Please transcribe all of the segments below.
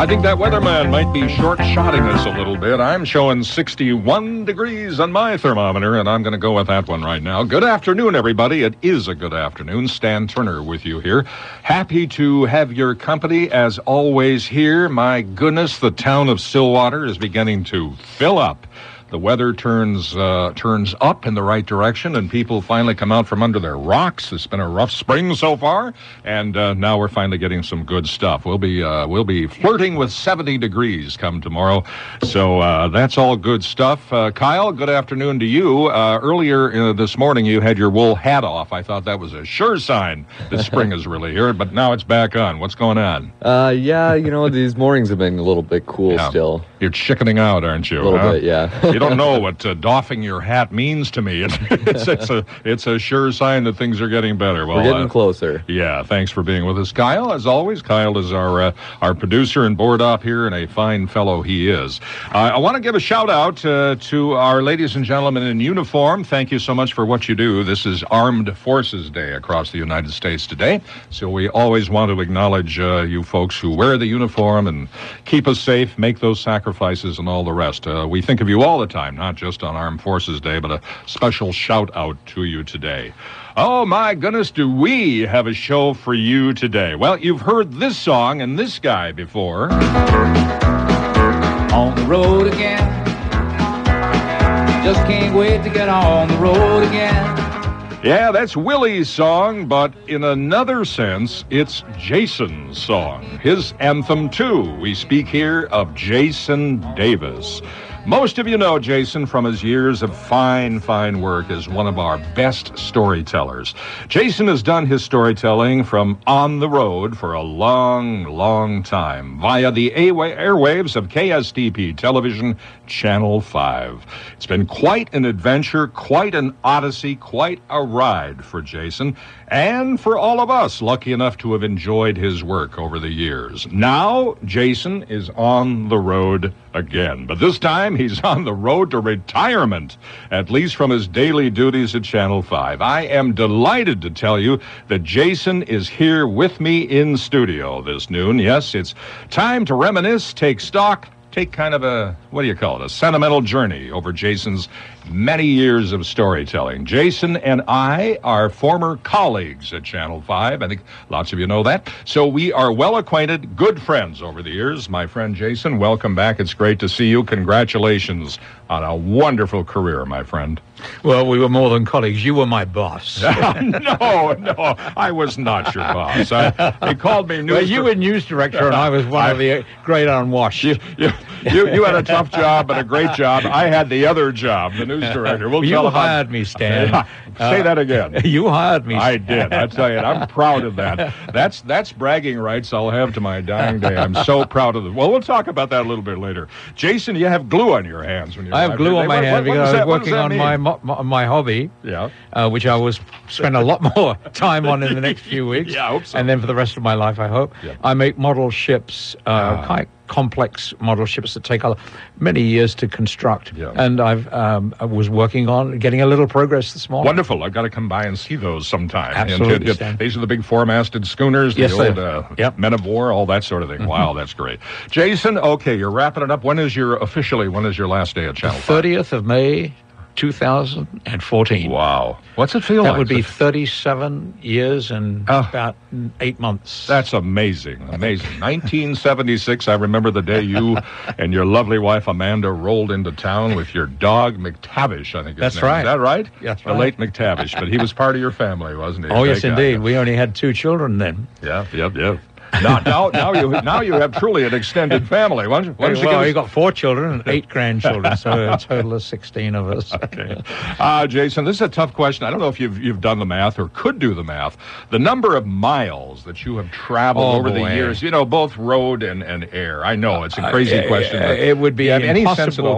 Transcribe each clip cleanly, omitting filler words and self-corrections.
I think that weatherman might be short-shotting us a little bit. I'm showing 61 degrees on my thermometer, and I'm going to go with that one right now. Good afternoon, everybody. It is a good afternoon. Stan Turner with you here. Happy to have your company, as always, here. My goodness, the town of Stillwater is beginning to fill up. The weather turns up in the right direction, and people finally come out from under their rocks. It's been a rough spring so far, and now we're finally getting some good stuff. We'll be flirting with 70 degrees come tomorrow, so that's all good stuff. Kyle, good afternoon to you. Earlier this morning, you had your wool hat off. I thought that was a sure sign that spring is really here, but now it's back on. What's going on? Yeah, these mornings have been a little bit cool still. You're chickening out, aren't you? A little bit, yeah. You don't know what doffing your hat means to me. It's a sure sign that things are getting better. Well, we're getting closer. Yeah, thanks for being with us, Kyle. As always, Kyle is our producer and board op here, and a fine fellow he is. I want to give a shout out to our ladies and gentlemen in uniform. Thank you so much for what you do. This is Armed Forces Day across the United States today, so we always want to acknowledge you folks who wear the uniform and keep us safe, make those sacrifices, and all the rest. We think of you all the time, not just on Armed Forces Day, but a special shout-out to you today. Oh, my goodness, do we have a show for you today. Well, you've heard this song and this guy before. On the road again. Just can't wait to get on the road again. Yeah, that's Willie's song, but in another sense, it's Jason's song. His anthem, too. We speak here of Jason Davis. Most of you know Jason from his years of fine work as one of our best storytellers. Jason has done his storytelling from on the road for a long time via the airwaves of KSTP Television, Channel 5. It's been quite an adventure, quite an odyssey, quite a ride for Jason, and for all of us lucky enough to have enjoyed his work over the years. Now, Jason is on the road again, but this time he's on the road to retirement, at least from his daily duties at Channel 5. I am delighted to tell you that Jason is here with me in studio this noon. Yes, it's time to reminisce, take stock, take kind of a, a sentimental journey over Jason's many years of storytelling. Jason and I are former colleagues at Channel 5. I think lots of you know that. So we are well acquainted, good friends over the years. My friend Jason, welcome back. It's great to see you. Congratulations on a wonderful career, my friend. Well, we were more than colleagues. You were my boss. No, I was not your boss. They called me news. Well, you were news director, and I was one of the great unwashed. You had a tough job and a great job. I had the other job, the news director. You hired me, Stan. Say that again. You hired me. I did. I tell you, I'm proud of that. That's bragging rights I'll have to my dying day. I'm so proud of it. Well, we'll talk about that a little bit later. Jason, you have glue on your hands when you. I have glue on my hand because I was working on my hobby, which I will spend a lot more time on in the next few weeks. Yeah, I hope so. And then for the rest of my life, I hope. Yeah. I make model ships, quite complex model ships that take many years to construct. Yeah. And I was working on getting a little progress this morning. Wonderful. I've got to come by and see those sometime. Absolutely. These are the big four-masted schooners, the old men of war, all that sort of thing. Mm-hmm. Wow, that's great. Jason, okay, you're wrapping it up. When is your last day at Channel 5? 30th of May, 2014. Wow. What's it feel like? That would be 37 years and about 8 months. That's amazing. 1976, I remember the day you and your lovely wife Amanda rolled into town with your dog McTavish, I think his name. Right. Is that right? That's right. The late McTavish, but he was part of your family, wasn't he? Oh, yes, indeed. We only had 2 children then. Yeah. Now you have truly an extended family. You got 4 children and 8 grandchildren, so a total of 16 of us. Okay. Jason, this is a tough question. I don't know if you've done the math or could do the math. The number of miles that you have traveled over the years, both road and air. I know it's a crazy question. It would be impossible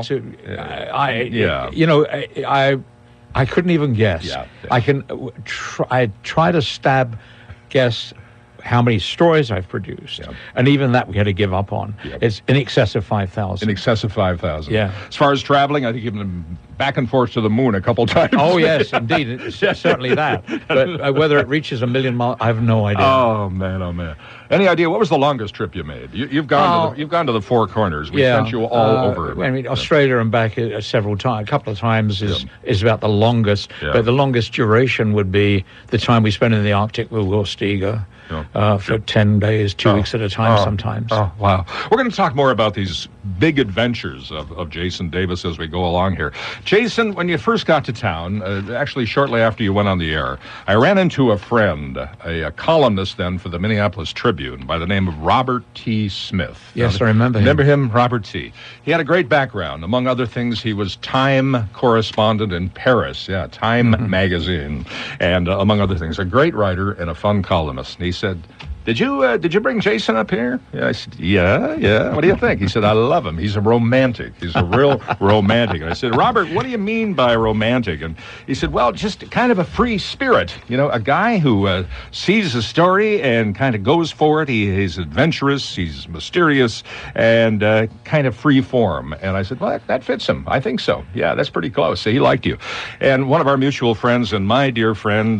I couldn't even guess. Yeah. I try to guess how many stories I've produced. And even that we had to give up on. It's in excess of 5,000. In excess of 5,000. Yeah. As far as traveling, I think you've been back and forth to the moon a couple times. Oh, yes, indeed. It's certainly that. But whether it reaches 1 million miles, I have no idea. Oh, man, oh, man. Any idea, what was the longest trip you made? You've gone to the Four Corners. We sent you all over. I mean, Australia and back several times, a couple of times is about the longest. But the longest duration would be the time we spent in the Arctic with Will Steger. For 10 days, 2 weeks at a time sometimes. Oh, wow. We're going to talk more about these big adventures of Jason Davis as we go along here. Jason, when you first got to town, actually shortly after you went on the air, I ran into a friend, a columnist then for the Minneapolis Tribune by the name of Robert T. Smith. Yes, I remember him. Remember him, Robert T. He had a great background. Among other things, he was Time correspondent in Paris, Time magazine, and among other things, a great writer and a fun columnist. And he said, did you bring Jason up here? I said, yeah. What do you think? He said, I love him. He's a romantic. He's a real romantic. And I said, Robert, what do you mean by romantic? And he said, well, just kind of a free spirit. A guy who sees a story and kind of goes for it. He's adventurous. He's mysterious and kind of free form. And I said, well, that fits him. I think so. Yeah, that's pretty close. So he liked you. And one of our mutual friends and my dear friend,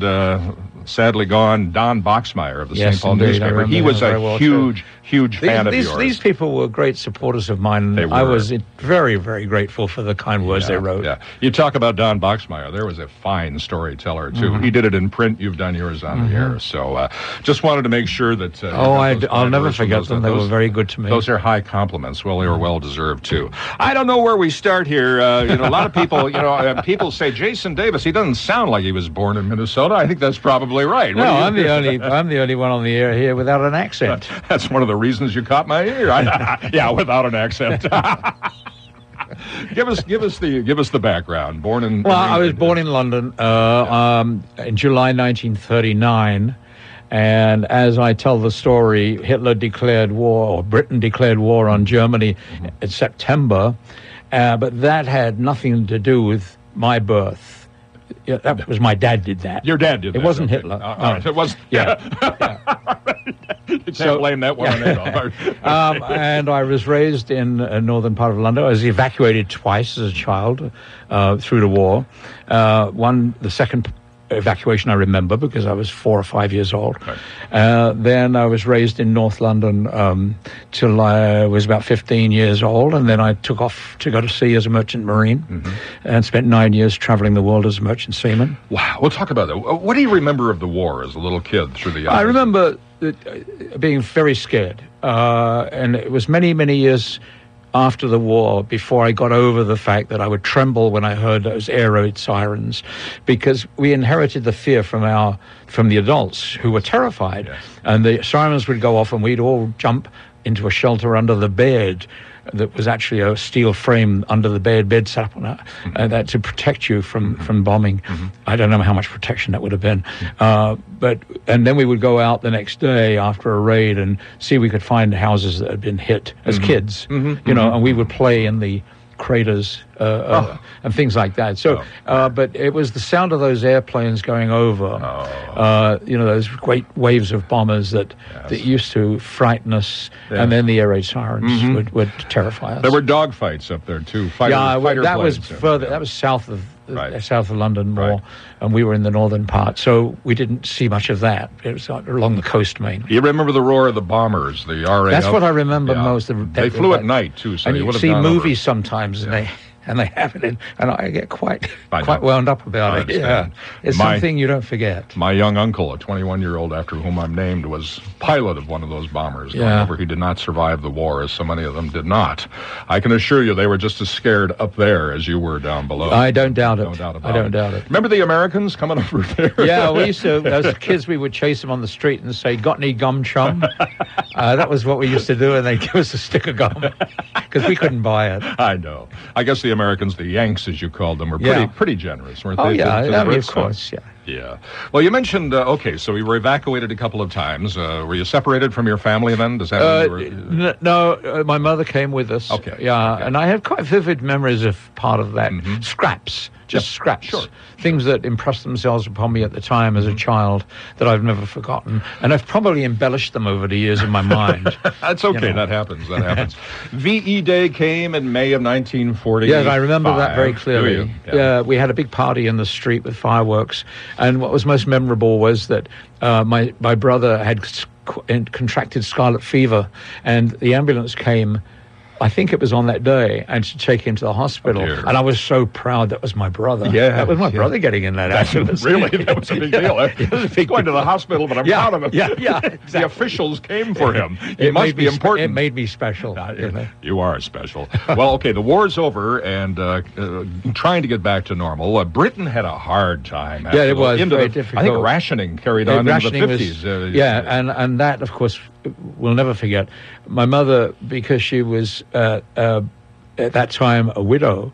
sadly gone, Don Boxmeyer of the St. Paul newspaper. He was a huge fan of yours. These people were great supporters of mine. They were. I was very, very grateful for the kind words they wrote. Yeah. You talk about Don Boxmeyer. There was a fine storyteller, too. He did it in print. You've done yours on the air. So just wanted to make sure that... I'll never forget them. They were very good to me. Those are high compliments. Well, they were well-deserved, too. I don't know where we start here. A lot of people, people say, Jason Davis, he doesn't sound like he was born in Minnesota. I think that's probably right. No, I'm the only one on the air here without an accent. That's one of the reasons you caught my ear. Without an accent. Give us the background. Born in I was born in London in July 1939. And as I tell the story, Hitler declared war, or Britain declared war on Germany in September, but that had nothing to do with my birth. Yeah, that was my dad did that. Your dad did that. It wasn't Hitler. It was. Yeah. You can't blame that one on it. And I was raised in a northern part of London. I was evacuated twice as a child through the war. The second evacuation I remember because I was 4 or 5 years old. Right. Then I was raised in North London till I was about 15 years old, and then I took off to go to sea as a merchant marine and spent 9 years traveling the world as a merchant seaman. Wow. We'll talk about that. What do you remember of the war as a little kid through the years? I remember being very scared, and it was many, many years after the war, before I got over the fact that I would tremble when I heard those air raid sirens, because we inherited the fear from the adults who were terrified. Yes. And the sirens would go off and we'd all jump into a shelter under the bed that was actually a steel frame under the bed sat up on that, that to protect you from bombing. I don't know how much protection that would have been. And then we would go out the next day after a raid and see if we could find houses that had been hit as kids, and we would play in the craters and things like that. So, but it was the sound of those airplanes going over, those great waves of bombers that used to frighten us, and then the air raid sirens would terrify us. There were dogfights up there too. That was further. That was south of London more, and we were in the northern part, so we didn't see much of that. It was along the coast mainly. You remember the roar of the bombers, the RAF? That's what I remember most. They flew at night too, so and you would have see gone movies over. Sometimes, and they have it in, and I get quite wound up about it. Yeah, it's something you don't forget. My young uncle, a 21-year-old after whom I'm named, was pilot of one of those bombers. However, he did not survive the war, as so many of them did not. I can assure you they were just as scared up there as you were down below. I don't doubt it. I don't doubt it. Remember the Americans coming over there? Yeah, we used to, as kids, we would chase them on the street and say, "Got any gum, chum?" That was what we used to do, and they'd give us a stick of gum because we couldn't buy it. I know. I guess the Americans, the Yanks, as you called them, were pretty generous, weren't they? Oh, yeah, of course, yeah. Yeah. Well, you mentioned, so you were evacuated a couple of times. Were you separated from your family then? Does that mean No, my mother came with us. Okay. Yeah, and I have quite vivid memories of part of that. Scraps. just scraps. Sure. Things that impressed themselves upon me at the time as a child that I've never forgotten. And I've probably embellished them over the years in my mind. That's okay. That happens. VE Day came in May of 1940. Yes, I remember that very clearly. Yeah. We had a big party in the street with fireworks. And what was most memorable was that my brother had contracted scarlet fever, and the ambulance came, I think it was on that day, and to take him to the hospital. And I was so proud that was my brother. Yeah. That was my brother getting in that ambulance. Really? That was a big deal. It was a big going to the hospital, but I'm proud of him. Yeah, exactly. The officials came for him. It must be important. It made me special. You are special. Well, okay, the war's over, and trying to get back to normal. Britain had a hard time. Yeah, it was very difficult. I think rationing carried on into the 50s. And that, of course, we'll never forget. My mother, because she was at that time a widow,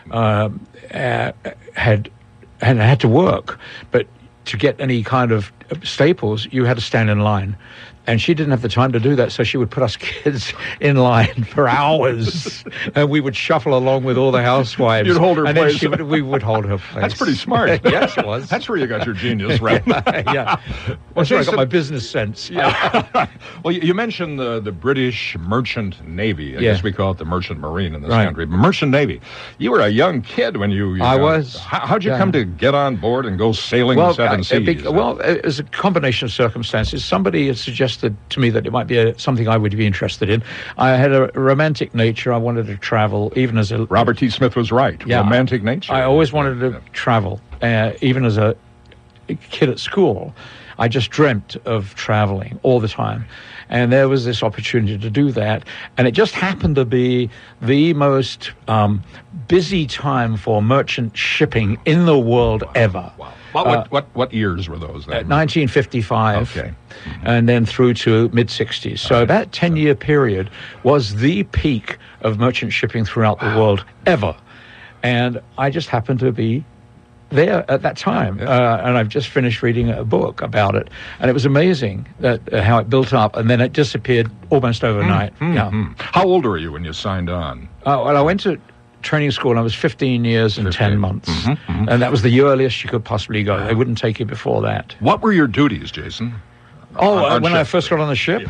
had to work, but to get any kind of staples, you had to stand in line. And she didn't have the time to do that, so she would put us kids in line for hours, and we would shuffle along with all the housewives. You'd hold her place. Then we would hold her place. That's pretty smart. Yes, it was. That's where you got your genius, right? Yeah. That's where I got my business sense. Yeah. Well, you mentioned the British Merchant Navy. I guess we call it the Merchant Marine in this country. Merchant Navy. You were a young kid when you I was. How'd you come to get on board and go sailing the seven seas? It was a combination of circumstances. Somebody had suggested to me that it might be something I would be interested in. I had a romantic nature. I wanted to travel, even as a... Robert T. Smith was right. Yeah, romantic nature. I always wanted to travel, even as a kid at school. I just dreamt of traveling all the time. And there was this opportunity to do that. And it just happened to be the most busy time for merchant shipping in the world ever. Wow. What years were those then? 1955. Okay. And then through to mid-60s. So that 10-year period was the peak of merchant shipping throughout the world ever. And I just happened to be there at that time. And I've just finished reading a book about it. And it was amazing that how it built up, and then it disappeared almost overnight. How old were you when you signed on? Well, I went to training school, and I was 15 years and 10 months. And that was the earliest you could possibly go. They wouldn't take you before that. What were your duties, Jason? When I first got on the ship?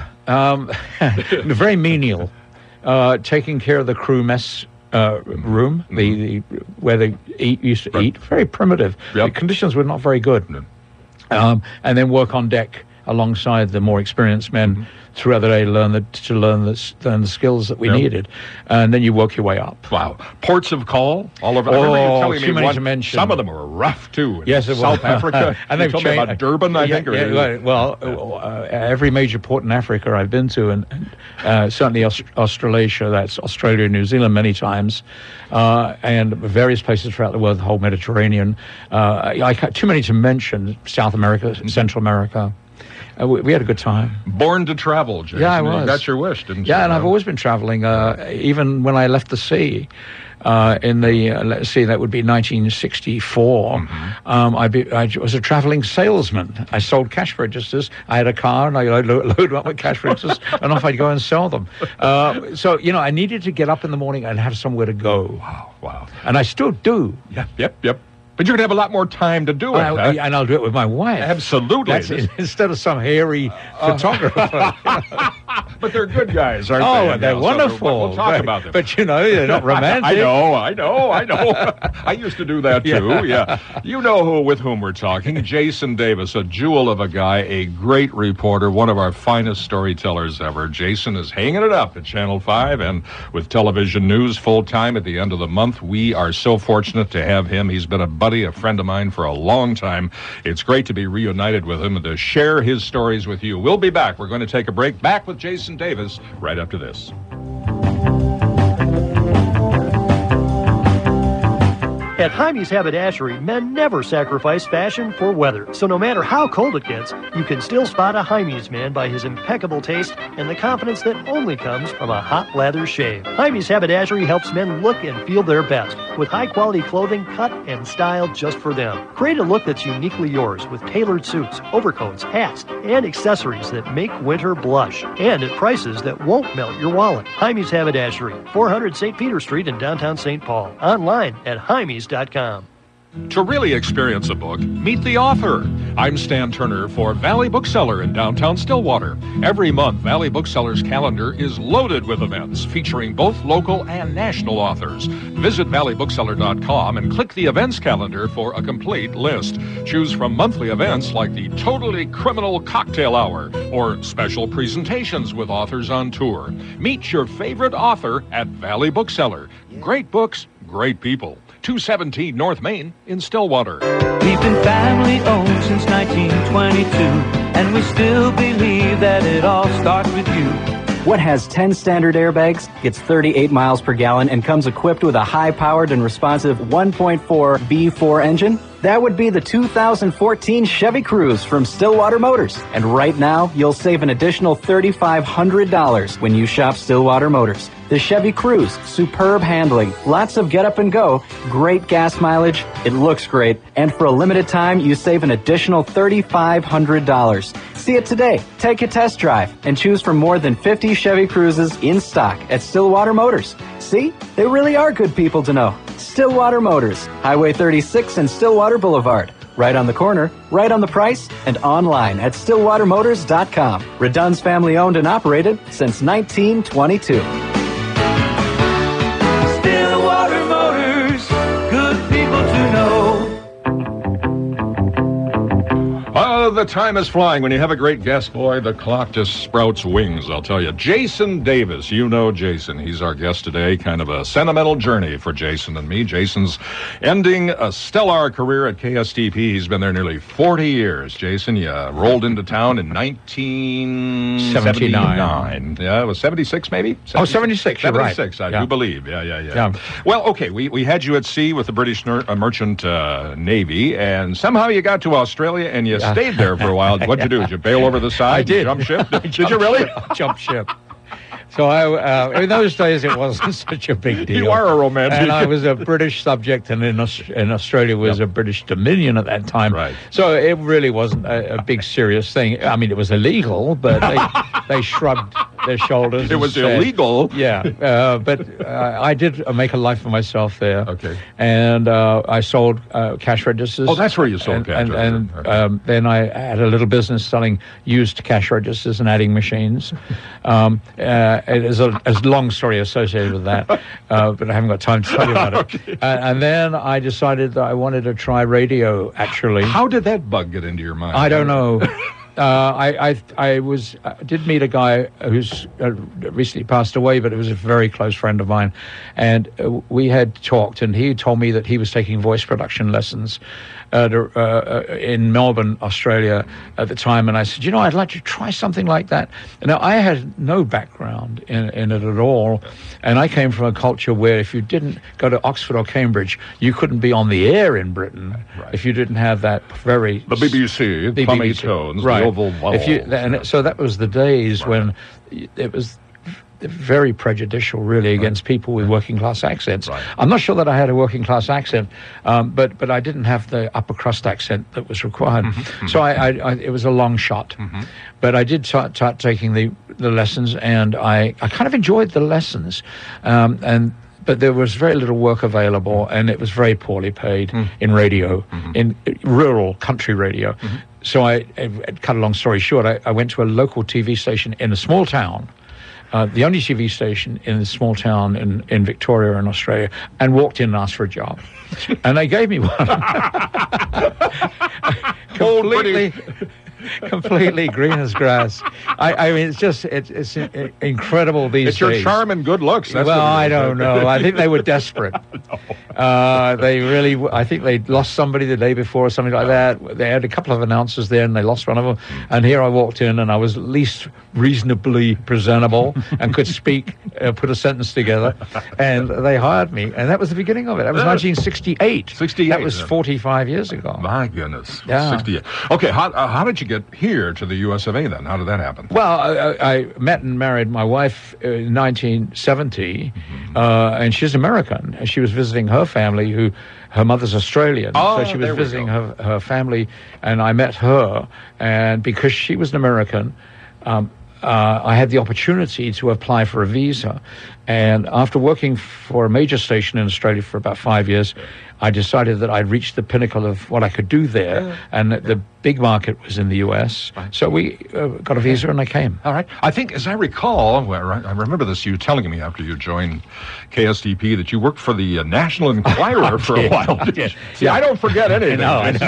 Very menial. Taking care of the crew mess room, where they used to eat. Very primitive. The conditions were not very good. And then work on deck alongside the more experienced men throughout the day, learn the skills that we needed, and then you work your way up. Wow. Ports of call all over. Too many to mention. Some of them were rough too. Yes, it was. South Africa. And they've told me about Durban, I think. Every major port in Africa I've been to, and certainly Australasia. That's Australia, New Zealand, many times, and various places throughout the world, the whole Mediterranean. Too many to mention. South America, Central America. We had a good time. Born to travel, Jason. Yeah, I was. You got your wish, didn't you? Yeah, and I've always been traveling, even when I left the sea. Let's see, that would be 1964. I was a traveling salesman. I sold cash registers. I had a car, and I load up with cash registers, and off I'd go and sell them. So, I needed to get up in the morning and have somewhere to go. Wow. And I still do. Yep. But you're going to have a lot more time to do it. And I'll do it with my wife. Absolutely. Instead of some hairy photographer. But they're good guys, aren't they? Oh, they're wonderful. We'll talk about them. But, they're not romantic. I know. I used to do that, too. Yeah. You know with whom we're talking. Jason Davis, a jewel of a guy, a great reporter, one of our finest storytellers ever. Jason is hanging it up at Channel 5 and with television news full-time at the end of the month. We are so fortunate to have him. He's been a friend of mine for a long time. It's great to be reunited with him and to share his stories with you. We'll be back. We're going to take a break. Back with Jason Davis right after this. At Jaime's Haberdashery, men never sacrifice fashion for weather. So no matter how cold it gets, you can still spot a Jaime's man by his impeccable taste and the confidence that only comes from a hot lather shave. Jaime's Haberdashery helps men look and feel their best with high-quality clothing cut and styled just for them. Create a look that's uniquely yours with tailored suits, overcoats, hats, and accessories that make winter blush. And at prices that won't melt your wallet. Jaime's Haberdashery, 400 St. Peter Street in downtown St. Paul. Online at Jaime's.com. To really experience a book, meet the author. I'm Stan Turner for Valley Bookseller in downtown Stillwater. Every month, Valley Bookseller's calendar is loaded with events featuring both local and national authors. Visit valleybookseller.com and click the events calendar for a complete list. Choose from monthly events like the Totally Criminal Cocktail Hour or special presentations with authors on tour. Meet your favorite author at Valley Bookseller. Great books, great people. 217 North Main in Stillwater. We've been family owned since 1922, and we still believe that it all starts with you. What has 10 standard airbags, gets 38 miles per gallon, and comes equipped with a high-powered and responsive 1.4 V4 engine? That would be the 2014 Chevy Cruze from Stillwater Motors. And right now, you'll save an additional $3,500 when you shop Stillwater Motors. The Chevy Cruze, superb handling, lots of get up and go, great gas mileage, it looks great, and for a limited time, you save an additional $3,500. See it today. Take a test drive and choose from more than 50 Chevy Cruzes in stock at Stillwater Motors. See? They really are good people to know. Stillwater Motors, Highway 36 and Stillwater Boulevard. Right on the corner, right on the price, and online at stillwatermotors.com. Redun's family owned and operated since 1922. Stillwater Motors, good people to know. The time is flying. When you have a great guest, boy, the clock just sprouts wings, I'll tell you. Jason Davis, you know Jason. He's our guest today. Kind of a sentimental journey for Jason and me. Jason's ending a stellar career at KSTP. He's been there nearly 40 years. Jason, you rolled into town in 1979. Yeah, it was 76 maybe? 76, you're right. 76, I do believe. Yeah. Well, okay, we had you at sea with the British Merchant Navy, and somehow you got to Australia and you stayed there for a while. What'd you do? Did you bail over the side? I did. Jump ship? Did you really? Jump ship. So in those days, it wasn't such a big deal. You are a romantic. And I was a British subject, and in Australia was a British dominion at that time. Right. So it really wasn't a big, serious thing. I mean, it was illegal, but they shrugged their shoulders. It was illegal. Yeah. But I did make a life for myself there. Okay. And I sold cash registers. Oh, that's where you sold cash registers. And then I had a little business selling used cash registers and adding machines. It is a long story associated with that, but I haven't got time to tell you about it. Okay. And then I decided that I wanted to try radio, actually. How did that bug get into your mind? I don't know. I did meet a guy who's recently passed away, but it was a very close friend of mine, and we had talked, and he told me that he was taking voice production lessons in Melbourne, Australia at the time, and I said, I'd like to try something like that. Now, I had no background in it at all, and I came from a culture where if you didn't go to Oxford or Cambridge, you couldn't be on the air in Britain if you didn't have that the BBC, plummy tones, right. the oval vowels. So that was the days when it was very prejudicial, really, against people with working class accents. Right. I'm not sure that I had a working class accent, but I didn't have the upper crust accent that was required. So I it was a long shot. But I did start taking the lessons, and I kind of enjoyed the lessons. But there was very little work available, and it was very poorly paid in radio, in rural country radio. So I cut a long story short, I went to a local TV station in a small town, the only TV station in a small town in Victoria in Australia, and walked in and asked for a job. And they gave me one. Completely green as grass. I mean, it's incredible these days. It's your charm and good looks. That's I don't know. I think they were desperate. I think they lost somebody the day before or something like that. They had a couple of announcers there, and they lost one of them. And here I walked in, and I was at least reasonably presentable and could speak, put a sentence together, and they hired me. And that was the beginning of it. That was 1968. 68. That was 45 years ago. My goodness. Yeah. 68. Okay, how did you get here to the US of A then? How did that happen? Well, I met and married my wife in 1970, and she's American. And she was visiting her family, her mother's Australian. So she was visiting her family, and I met her. And because she was an American, I had the opportunity to apply for a visa. And after working for a major station in Australia for about 5 years, I decided that I'd reached the pinnacle of what I could do there, and that the big market was in the U.S. Right. So we got a visa, and I came. All right. I think, as I recall, I remember this, you telling me after you joined KSDP that you worked for the National Enquirer for a while. See, I don't forget anything. No, I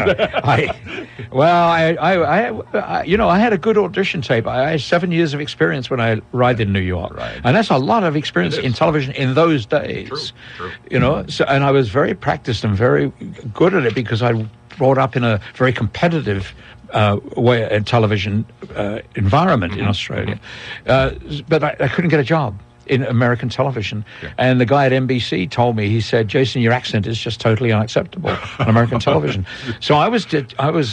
know. I had a good audition tape. I had 7 years of experience when I arrived in New York. Right. And that's a lot of experience in television in those days. True. And I was very practiced and very good at it because I brought up in a very competitive television environment in Australia. But I couldn't get a job in American television. Yeah. And the guy at NBC told me, he said, Jason, your accent is just totally unacceptable on American television. So I thought,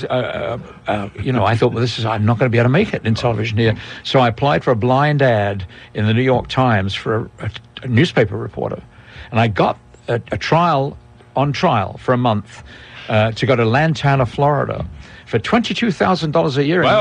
well, I'm not going to be able to make it in television here. So I applied for a blind ad in the New York Times for a newspaper reporter. And I got a trial for a month to go to Lantana, Florida for $22,000 a year in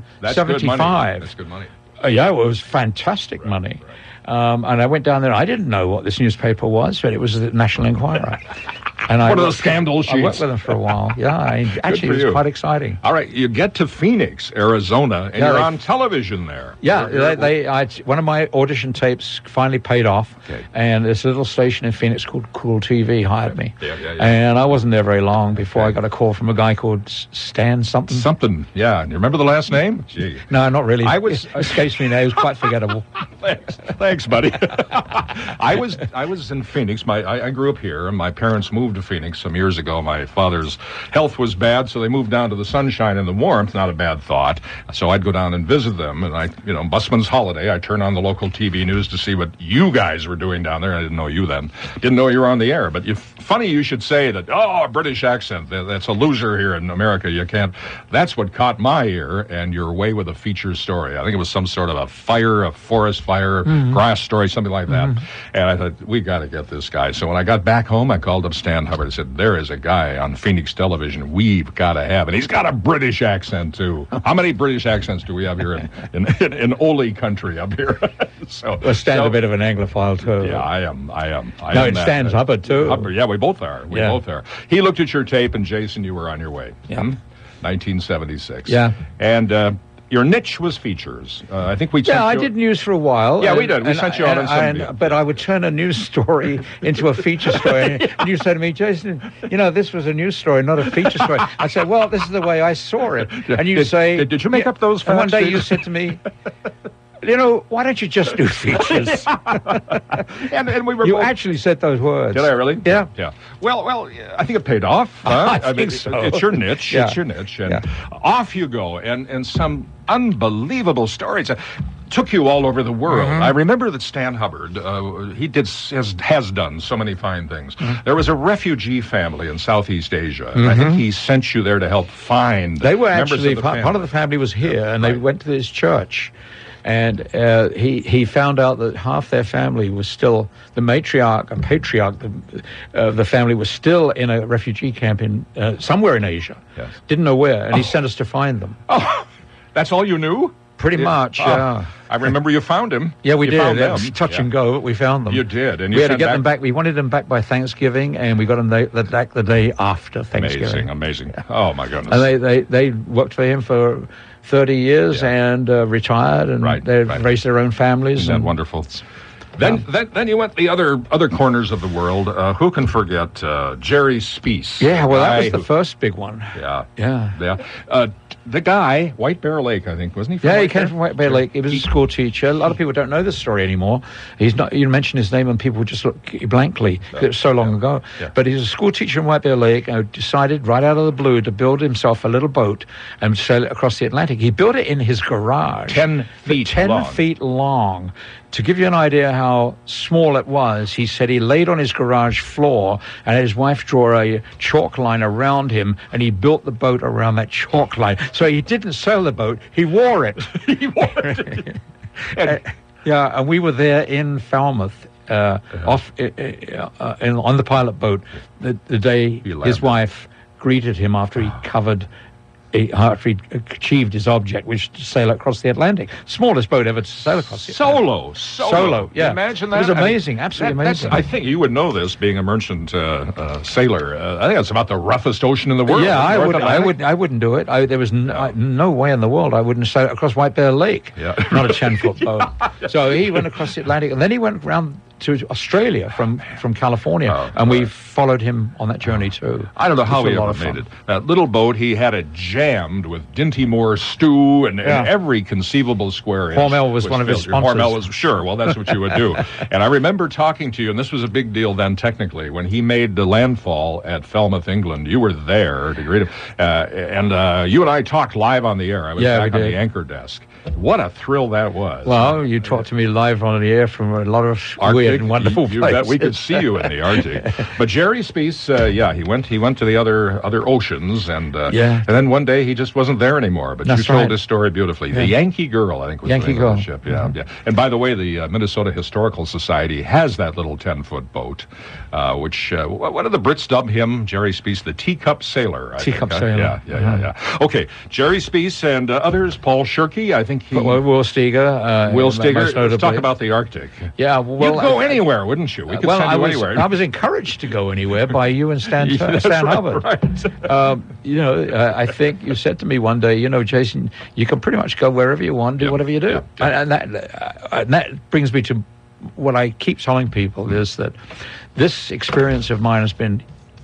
1975. That's good money. Yeah, it was fantastic money. And I went down there. I didn't know what this newspaper was, but it was the National Enquirer. And one of those scandal sheets. I worked with them for a while. Yeah, it was quite exciting. All right, you get to Phoenix, Arizona, and you're on television there. Yeah, one of my audition tapes finally paid off, and this little station in Phoenix called Cool TV hired me. Yeah. And I wasn't there very long before I got a call from a guy called Stan something. Something, yeah. You remember the last name? Gee. No, not really. It escapes me now. It was quite forgettable. Thanks, buddy. I was in Phoenix. I grew up here, and my parents moved to Phoenix some years ago. My father's health was bad, so they moved down to the sunshine and the warmth. Not a bad thought. So I'd go down and visit them, and busman's holiday, I turn on the local TV news to see what you guys were doing down there. I didn't know you then. Didn't know you were on the air. But funny you should say that, a British accent, that's a loser here in America. You can't. That's what caught my ear, and you're away with a feature story. I think it was some sort of a forest fire, grass story, something like that. And I thought, we got to get this guy. So when I got back home, I called up Stan Hubbard. I said, there is a guy on Phoenix television we've got to have. And he's got a British accent, too. How many British accents do we have here in Ole country up here? Stan's a bit of an Anglophile, too. Yeah, I am. No, it Stan's Hubbard, too. Hubbard, yeah, we both are. Both are. He looked at your tape, and Jason, you were on your way. Yeah. 1976. Yeah. And your niche was features. I think we. Yeah, I did news for a while. Yeah, we did. We sent you on some. But I would turn a news story into a feature story. And you said to me, Jason, this was a news story, not a feature story. I said, well, this is the way I saw it. And you say, did you make up those facts? And one day you said to me, why don't you just do features? and we were. You actually said those words. Did I really? Yeah. Well, I think it paid off. Huh? I think so. It's your niche. Yeah. It's your niche, and off you go. And some unbelievable stories. Took you all over the world. I remember that Stan Hubbard, has done so many fine things. There was a refugee family in Southeast Asia, and I think he sent you there to help find. They were actually part of the family was here, and they went to this church. And he found out that half their family was still, the matriarch and patriarch of the family was still in a refugee camp in somewhere in Asia. Yes. Didn't know where, and he sent us to find them. Oh, that's all you knew? Pretty much, yeah. I remember you found him. Yeah, we did. It was touch and go, but we found them. You did. And we had to get them back. We wanted them back by Thanksgiving, and we got them back the day after Thanksgiving. Amazing. Yeah. Oh, my goodness. And they worked for him for 30 years and retired, and they raised their own families. Isn't that wonderful? Then you went the other corners of the world. Who can forget Jerry Speece? Yeah, well, that was the first big one. Yeah. The guy, White Bear Lake, I think, wasn't he? He came from White Bear Lake. He was a school teacher. A lot of people don't know this story anymore. He's not. You mention his name and people just look blankly. It was so long ago. Yeah. But he was a school teacher in White Bear Lake and decided right out of the blue to build himself a little boat and sail it across the Atlantic. He built it in his garage. 10 feet long. To give you an idea how small it was, he said he laid on his garage floor and had his wife draw a chalk line around him, and he built the boat around that chalk line. So he didn't sail the boat, he wore it. And we were there in Falmouth, on the pilot boat, the day his wife greeted him after he covered Hartford achieved his object, which was to sail across the Atlantic. Smallest boat ever to sail across the Atlantic. Solo. Yeah. Imagine that. It was amazing, absolutely amazing. I think you would know this, being a merchant sailor. I think it's about the roughest ocean in the world. Yeah, I wouldn't do it. There was no way in the world I wouldn't sail across White Bear Lake. Yeah. Not a 10-foot boat. So he went across the Atlantic, and then he went around to Australia from California, and we followed him on that journey too. I don't know how he ever made it. That little boat, he had it jammed with Dinty Moore stew and every conceivable square inch. Hormel was one of his sponsors. Hormel was, sure, well, that's what you would do. And I remember talking to you, and this was a big deal then technically, when he made the landfall at Falmouth, England. You were there to greet him. And you and I talked live on the air. I was back on the anchor desk. What a thrill that was. Well, you talked to me live on the air from a lot of weird and wonderful places. You bet we could see you in the Arctic. But Jerry Speece, he went to the other oceans, and then one day he just wasn't there anymore. But you told his story beautifully. The Yankee Girl, I think, was the name of the ship. Yeah. And by the way, the Minnesota Historical Society has that little 10-foot boat, which what did the Brits dub him, Jerry Speece, the Teacup Sailor? Teacup Sailor. Yeah. Okay, Jerry Speece and others, Paul Shirky, I think Will Steger. Will Steger. Let's talk about the Arctic. Yeah, well, you'd go anywhere, wouldn't you? We could send you anywhere. I was encouraged to go anywhere by you and Stan Hubbard. Right. I think you said to me one day, Jason, you can pretty much go wherever you want, do whatever you do. And that brings me to what I keep telling people is that this experience of mine has been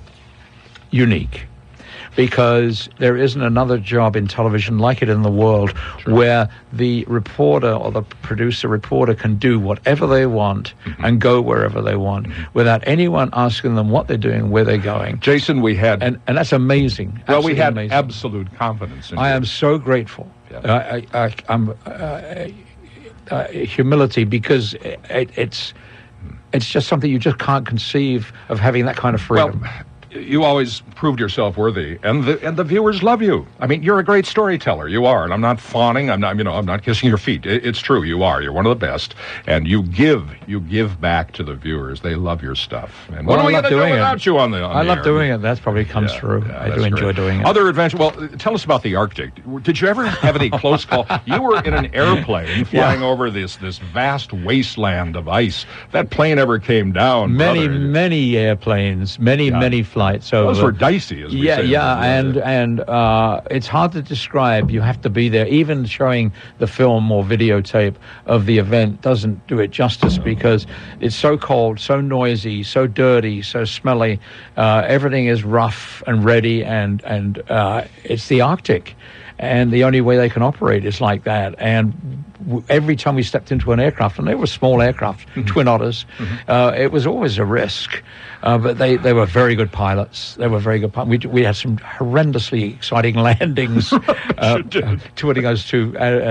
unique, because there isn't another job in television like it in the world where the reporter or the producer-reporter can do whatever they want and go wherever they want without anyone asking them what they're doing, where they're going. Jason, we had... And that's amazing. Well, we had absolute confidence in you. I am so grateful. I'm humility, because it's just something you just can't conceive of, having that kind of freedom. Well, you always proved yourself worthy, and the viewers love you. I mean, you're a great storyteller. You are, and I'm not fawning. I'm not kissing your feet. It's true. You are. You're one of the best, and you give back to the viewers. They love your stuff. And what are we going to do without you on the I love air? doing it. That's probably comes through. I do enjoy doing it. Other adventures. Well, tell us about the Arctic. Did you ever have any close call? You were in an airplane flying over this vast wasteland of ice. If that plane ever came down, many airplanes, many flights. So those were dicey, as we say. And it's hard to describe. You have to be there. Even showing the film or videotape of the event doesn't do it justice, because it's so cold, so noisy, so dirty, so smelly. Everything is rough and ready, and it's the Arctic. And the only way they can operate is like that. And every time we stepped into an aircraft, and they were small aircraft, Twin Otters, it was always a risk. But they were very good pilots. They were very good pilots. We had some horrendously exciting landings. Putting us two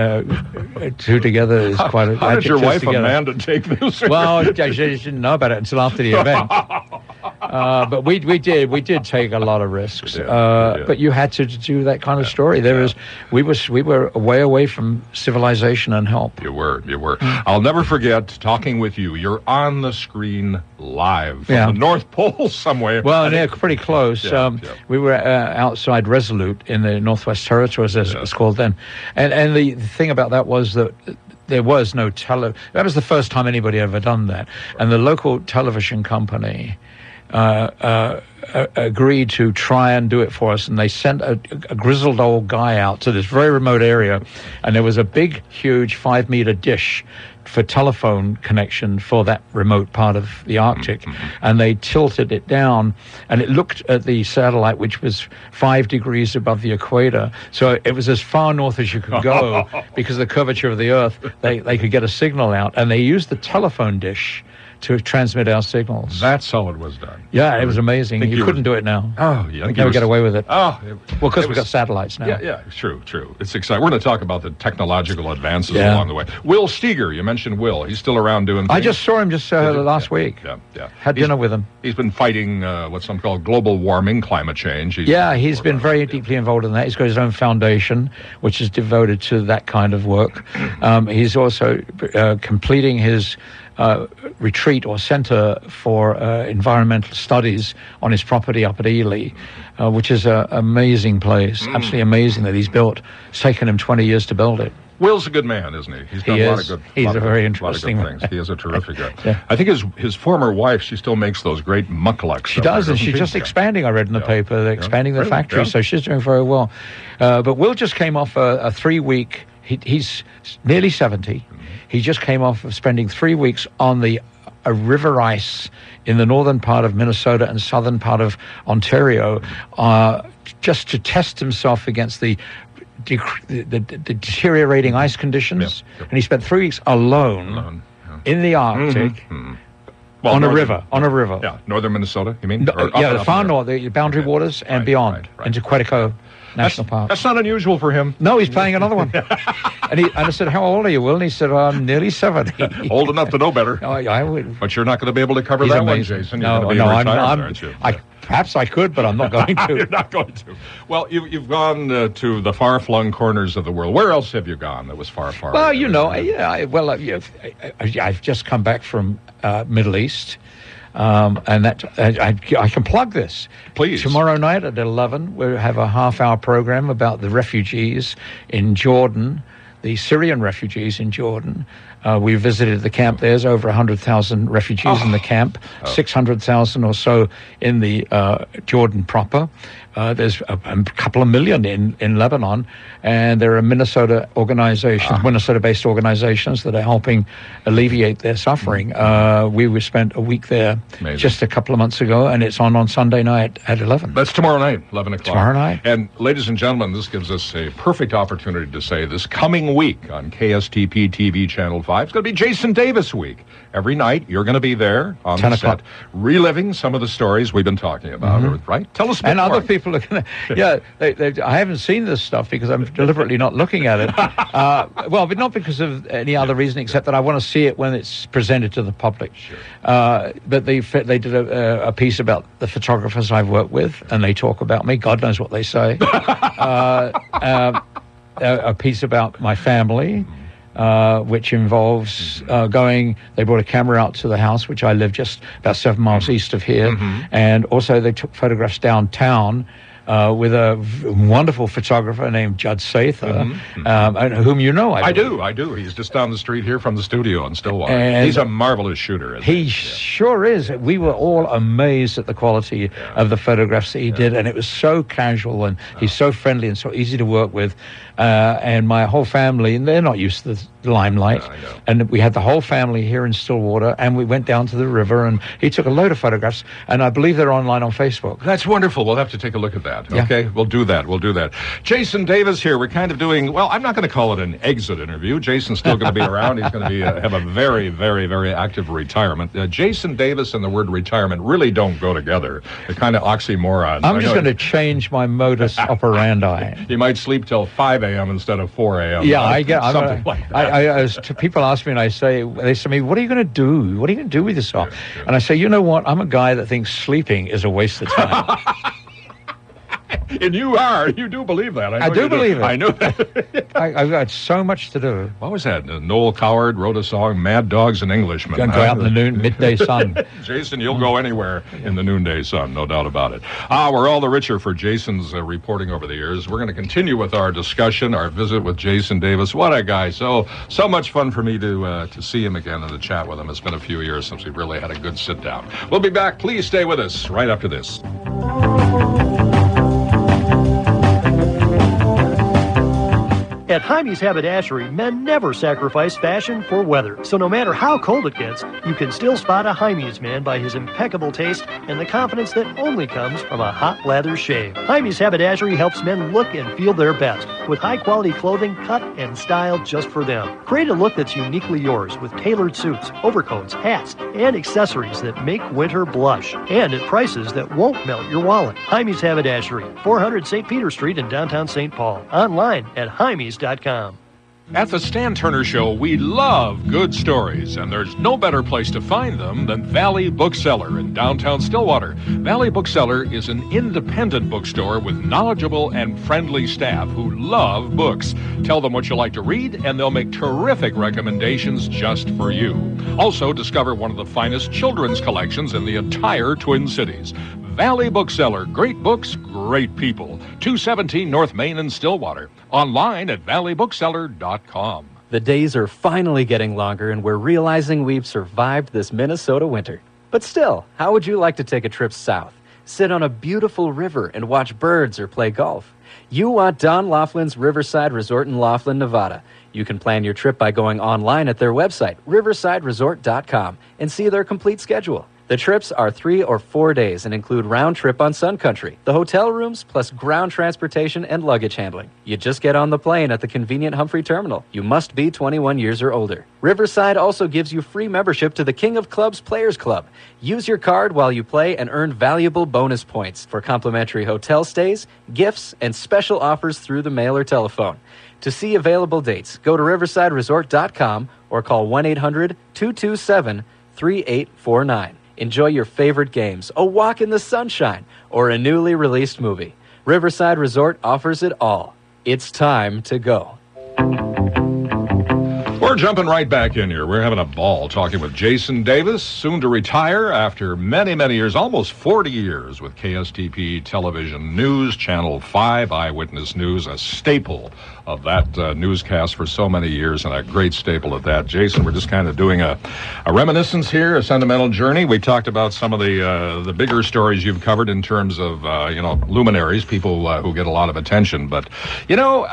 together is quite a... How did your wife Amanda take this? Well, she didn't know about it until after the event. But we did take a lot of risks. But you had to do that kind of story. We were way away from civilization and help. You were. I'll never forget talking with you. You're on the screen live from the North Pole somewhere. Well, pretty close. We were outside Resolute in the Northwest Territories, as it was called then. And the thing about that was that there was no that was the first time anybody ever done that. And the local television company agreed to try and do it for us, and they sent a grizzled old guy out to this very remote area, and there was a big, huge 5-meter dish for telephone connection for that remote part of the Arctic, and they tilted it down, and it looked at the satellite, which was 5 degrees above the equator, so it was as far north as you could go because of the curvature of the Earth. They could get a signal out, and they used the telephone dish to transmit our signals. That's how it was done. Yeah, it was amazing. You couldn't do it now. Oh, yeah. You never get away with it. Oh. Well, because we've got satellites now. Yeah, true. It's exciting. We're going to talk about the technological advances along the way. Will Steger, you mentioned Will. He's still around doing things. I just saw him last week. Yeah. Had dinner with him. He's been fighting what some call global warming, climate change. He's been very deeply involved in that. He's got his own foundation, which is devoted to that kind of work. He's also completing his retreat or center for environmental studies on his property up at Ely, which is an amazing place, absolutely amazing that he's built. It's taken him 20 years to build it. Will's a good man, isn't he? He's done a lot of good things. He's a very interesting things. He is a terrific guy. Yeah. I think his former wife, she still makes those great mucklucks. She does, and she's just expanding. I read in the paper, they're expanding the factory, so she's doing very well. But Will just came off a 3-week, he's nearly 70. He just came off of spending 3 weeks on the river ice in the northern part of Minnesota and southern part of Ontario, just to test himself against the deteriorating ice conditions. And he spent 3 weeks alone in the Arctic on a river. Yeah, northern Minnesota, you mean? The far north, the Boundary Waters and beyond, into Quetico National Park. That's not unusual for him. No, he's playing another one. And I said, how old are you, Will? And he said, I'm nearly 70. Old enough to know better. No, I would. But you're not going to be able to cover that amazing one, Jason. No, aren't you? Perhaps I could, but I'm not going to. You're not going to. Well, you've gone to the far-flung corners of the world. Where else have you gone that was far? Well, I've just come back from Middle East. And that I can plug this. Please. Tomorrow night at 11, we'll have a half-hour program about the refugees in Jordan, the Syrian refugees in Jordan. We visited the camp. There's over 100,000 refugees in the camp, 600,000 or so in the Jordan proper. There's a couple of million in Lebanon, and there are Minnesota organizations, Minnesota-based organizations that are helping alleviate their suffering. We spent a week there just a couple of months ago, and it's on Sunday night at 11. That's tomorrow night, 11 o'clock. Tomorrow night. And ladies and gentlemen, this gives us a perfect opportunity to say this coming week on KSTP TV Channel 5, it's going to be Jason Davis week. Every night, you're going to be there on the set, reliving some of the stories we've been talking about, right? Tell us a bit and more. Other people are going to, I haven't seen this stuff because I'm deliberately not looking at it. But not because of any other reason except that I want to see it when it's presented to the public. Sure. But they did a piece about the photographers I've worked with, and they talk about me. God knows what they say. A piece about my family. Which involves they brought a camera out to the house, which I live just about 7 miles east of here, and also they took photographs downtown with a wonderful photographer named Judd Sather, whom you know. I do. He's just down the street here from the studio in Stillwater. And he's a marvelous shooter. He sure is. We were all amazed at the quality of the photographs that he did, and it was so casual, and he's so friendly and so easy to work with. And my whole family, and they're not used to the limelight. And we had the whole family here in Stillwater, and we went down to the river, and he took a load of photographs, and I believe they're online on Facebook. That's wonderful. We'll have to take a look at that. Okay, we'll do that. Jason Davis here. We're kind of doing, well, I'm not going to call it an exit interview. Jason's still going to be around. He's going to have a very, very, very active retirement. Jason Davis and the word retirement really don't go together. They're kind of oxymorons. I'm just going to change my modus operandi. You might sleep till 5 a.m. instead of 4 a.m. Yeah, I get something like that. People ask me, and they say to me, "What are you going to do? What are you going to do with yourself?" Yeah. And I say, "You know what? I'm a guy that thinks sleeping is a waste of time." And you do believe that. I do believe it. I know that. I've got so much to do. What was that? Noel Coward wrote a song, Mad Dogs and Englishmen. Go out in the midday sun. Jason, you'll go anywhere in the noonday sun, no doubt about it. We're all the richer for Jason's reporting over the years. We're going to continue with our discussion, our visit with Jason Davis. What a guy. So much fun for me to see him again and to chat with him. It's been a few years since we really had a good sit down. We'll be back. Please stay with us right after this. At Jaime's Haberdashery, men never sacrifice fashion for weather. So no matter how cold it gets, you can still spot a Jaime's man by his impeccable taste and the confidence that only comes from a hot lather shave. Jaime's Haberdashery helps men look and feel their best with high-quality clothing cut and styled just for them. Create a look that's uniquely yours with tailored suits, overcoats, hats, and accessories that make winter blush. And at prices that won't melt your wallet. Jaime's Haberdashery, 400 St. Peter Street in downtown St. Paul. Online at Jaime's.com. At the Stan Turner Show, we love good stories, and there's no better place to find them than Valley Bookseller in downtown Stillwater. Valley Bookseller is an independent bookstore with knowledgeable and friendly staff who love books. Tell them what you like to read, and they'll make terrific recommendations just for you. Also, discover one of the finest children's collections in the entire Twin Cities. Valley Bookseller. Great books, great people. 217 North Main in Stillwater. Online at valleybookseller.com. The days are finally getting longer, and we're realizing we've survived this Minnesota winter. But still, how would you like to take a trip south? Sit on a beautiful river and watch birds or play golf? You want Don Laughlin's Riverside Resort in Laughlin, Nevada. You can plan your trip by going online at their website, riversideresort.com, and see their complete schedule. The trips are 3 or 4 days and include round trip on Sun Country, the hotel rooms, plus ground transportation and luggage handling. You just get on the plane at the convenient Humphrey Terminal. You must be 21 years or older. Riverside also gives you free membership to the King of Clubs Players Club. Use your card while you play and earn valuable bonus points for complimentary hotel stays, gifts, and special offers through the mail or telephone. To see available dates, go to riversideresort.com or call 1-800-227-3849. Enjoy your favorite games, a walk in the sunshine, or a newly released movie. Riverside Resort offers it all. It's time to go. We're jumping right back in here. We're having a ball talking with Jason Davis, soon to retire after many, many years, almost 40 years with KSTP Television News, Channel 5, Eyewitness News, a staple of that newscast for so many years, and a great staple at that. Jason, we're just kind of doing a reminiscence here, a sentimental journey. We talked about some of the bigger stories you've covered in terms of, luminaries, people who get a lot of attention. But, you and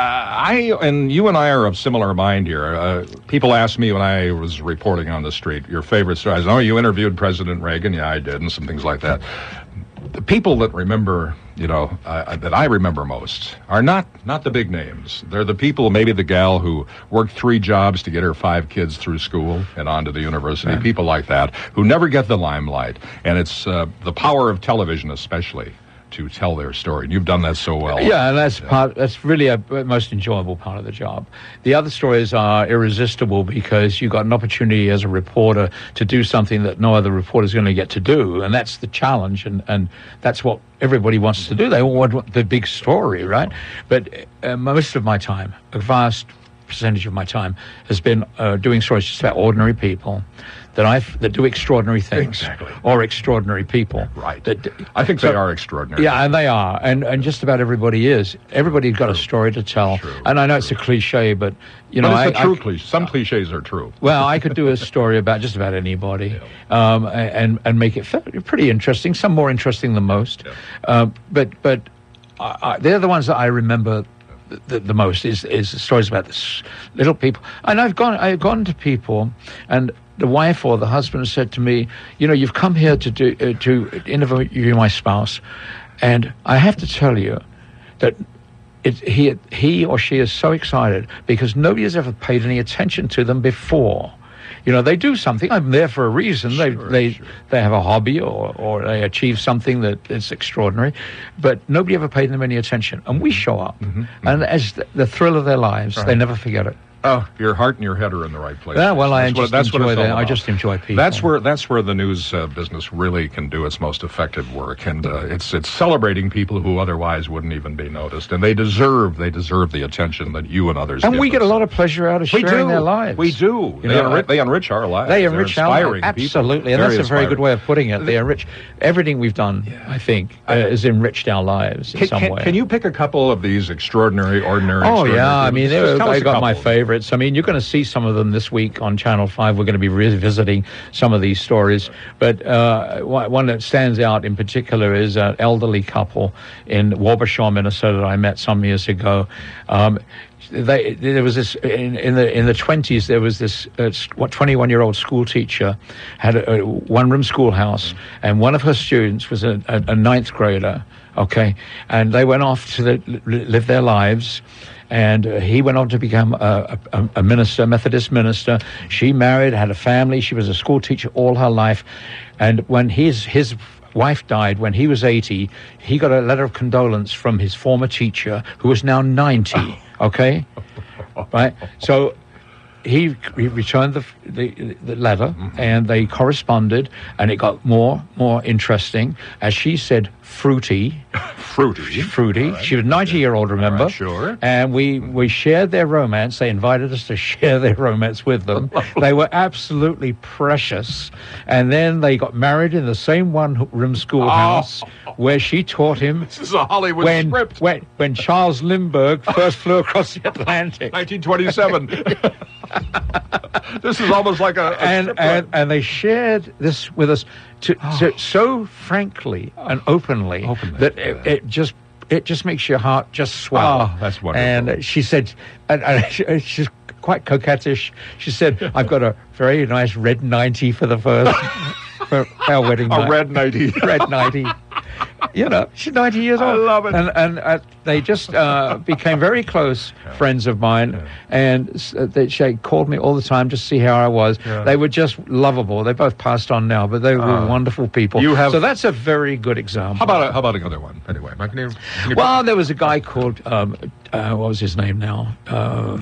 I are of similar mind here. People asked me when I was reporting on the street, your favorite stories. Oh, you interviewed President Reagan. Yeah, I did, and some things like that. The people that remember, that I remember most are not the big names. They're the people, maybe the gal who worked 3 jobs to get her 5 kids through school and onto the university. Yeah. People like that who never get the limelight. And it's the power of television especially to tell their story. And you've done that so well. Yeah, and that's really a most enjoyable part of the job. The other stories are irresistible because you got an opportunity as a reporter to do something that no other reporter is going to get to do, and that's the challenge, and that's what everybody wants to do. They all want the big story, right? But most of my time, a vast percentage of my time, has been doing stories just about ordinary people that do extraordinary things. Exactly. Or extraordinary people. Right. I think they are extraordinary. Yeah, and they are. And just about everybody is. Everybody's got a story to tell. True. And I know it's a cliche, but, it's a true cliche. Some cliches are true. Well, I could do a story about just about anybody, and make it pretty interesting, some more interesting than most. Yeah. But they're the ones that I remember the most is stories about this little people. And I've gone to people, and the wife or the husband said to me, you've come here to interview my spouse, and I have to tell you that he or she is so excited because nobody has ever paid any attention to them before. They do something. I'm there for a reason. Sure, they have a hobby or they achieve something that is extraordinary, but nobody ever paid them any attention. And we show up, and as the thrill of their lives, they never forget it. Oh, your heart and your head are in the right place. Yeah, well, I just enjoy people. That's where the news business really can do its most effective work, and it's celebrating people who otherwise wouldn't even be noticed, and they deserve the attention that you and others. And we get a lot of pleasure out of sharing their lives. We do. They enrich our lives. They enrich our lives. Absolutely, and that's a very good way of putting it. They enrich everything we've done. Yeah. I think has enriched our lives in some way. Can you pick a couple of these ordinary? Oh yeah, I mean, I got my favorites. I mean, you're going to see some of them this week on Channel 5. We're going to be revisiting some of these stories. But one that stands out in particular is an elderly couple in Wabasha, Minnesota that I met some years ago. There was this in the 20s. There was this 21-year-old school teacher had a one-room schoolhouse, and one of her students was a 9th grader. Okay, and they went off to live their lives. And he went on to become a minister, Methodist minister. She married, had a family. She was a school teacher all her life. And when his wife died, when he was 80, he got a letter of condolence from his former teacher, who was now 90. Okay, right. So he returned the letter, and they corresponded, and it got more interesting. As she said, fruity. Right. She was 90-year-old, remember? Right, sure. And we shared their romance. They invited us to share their romance with them. They were absolutely precious. And then they got married in the same one-room schoolhouse where she taught him. This is a Hollywood script. When Charles Lindbergh first flew across the Atlantic. 1927. This is almost like a and they shared this with us so frankly and openly that it just makes your heart just swell. Oh, that's wonderful. And she said, and she's quite coquettish. She said, "I've got a very nice red 90 for the first for our wedding night." A red 90. Red 90. You know, she's 90 years old. I love it. And they just became very close friends of mine. And she called me all the time to see how I was. Yeah. They were just lovable. They both passed on now, but they were wonderful people. So that's a very good example. How about another one? Anyway, well, there was a guy called, what was his name now? I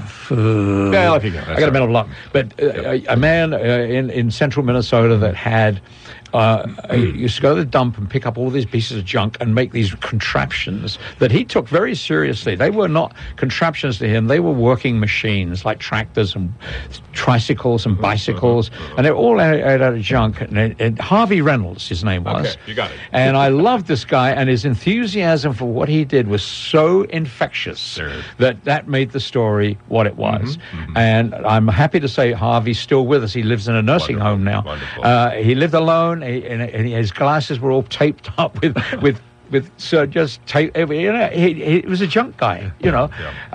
got a mental block. But a man in central Minnesota that had... used to go to the dump and pick up all these pieces of junk and make these contraptions that he took very seriously. They were not contraptions to him. They were working machines like tractors and tricycles and bicycles, and they're all out of junk. And Harvey Reynolds, his name was. Okay, you got it. And I loved this guy, and his enthusiasm for what he did was so infectious that made the story what it was. And I'm happy to say Harvey's still with us. He lives in a nursing home now. He lived alone. And his glasses were all taped up with just tape. You know, he was a junk guy. You know,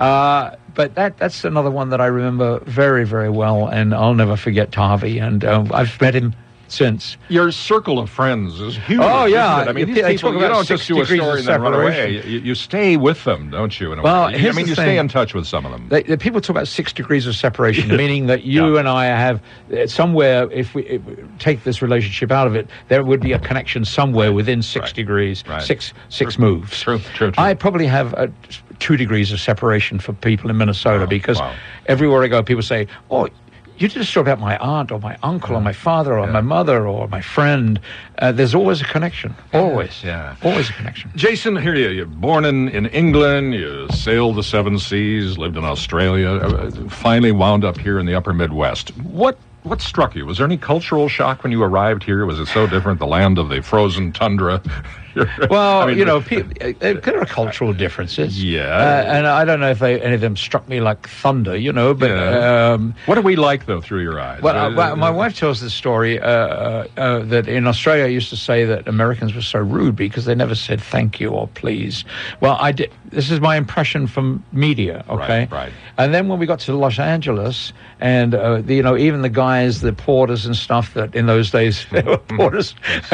but that's another one that I remember very, very well, and I'll never forget Harvey. And I've met him since. Your circle of friends is huge. Oh, yeah. I mean, these people, you don't just do a story and then run away. You stay with them, don't you? In a way. You stay in touch with some of them. The people talk about 6 degrees of separation, meaning that you and I have somewhere, if we take this relationship out of it, there would be a connection somewhere within 6 degrees, six moves. True. I probably have 2 degrees of separation for people in Minnesota because everywhere I go, people say, "Oh, you did a story about my aunt or my uncle or my father or my mother or my friend." There's always a connection. Always. Always a connection. Jason, here you're born in England. You sailed the 7 seas, lived in Australia, finally wound up here in the upper Midwest. What struck you? Was there any cultural shock when you arrived here? Was it so different, the land of the frozen tundra? Well, there are cultural differences. And I don't know if any of them struck me like thunder, but... what are we like, though, through your eyes? Well, my wife tells this story that in Australia I used to say that Americans were so rude because they never said thank you or please. Well, I did. This is my impression from media, okay? Right. And then when we got to Los Angeles, and even the guys, the porters and stuff that in those days they were porters,